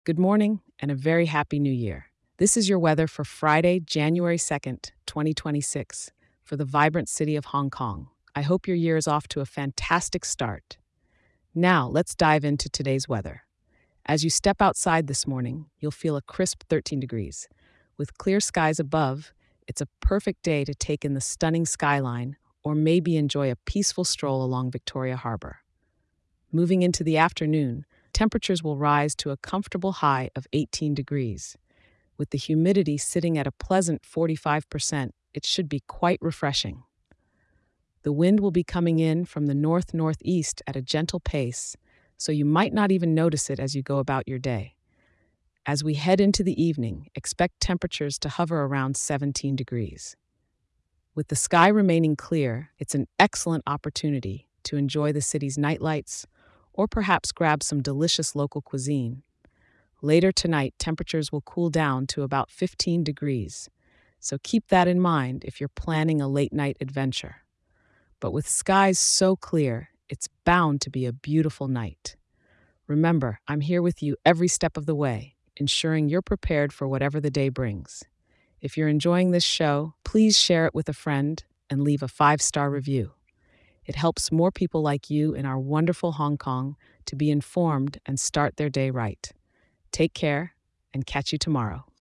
Good morning and a very happy new year. This is your weather for Friday, January 2nd, 2026, for the vibrant city of Hong Kong. I hope your year is off to a fantastic start. Now, let's dive into today's weather. As you step outside this morning, you'll feel a crisp 13 degrees. With clear skies above, it's a perfect day to take in the stunning skyline or maybe enjoy a peaceful stroll along Victoria Harbor. Moving into the afternoon, temperatures will rise to a comfortable high of 18 degrees. With the humidity sitting at a pleasant 45%, it should be quite refreshing. The wind will be coming in from the north-northeast at a gentle pace, so you might not even notice it as you go about your day. As we head into the evening, expect temperatures to hover around 17 degrees. With the sky remaining clear, it's an excellent opportunity to enjoy the city's nightlights or perhaps grab some delicious local cuisine. Later tonight, temperatures will cool down to about 15 degrees, so keep that in mind if you're planning a late night adventure. But with skies so clear, it's bound to be a beautiful night. Remember, I'm here with you every step of the way, ensuring you're prepared for whatever the day brings. If you're enjoying this show, please share it with a friend and leave a 5-star review. It helps more people like you in our wonderful Hong Kong to be informed and start their day right. Take care and catch you tomorrow.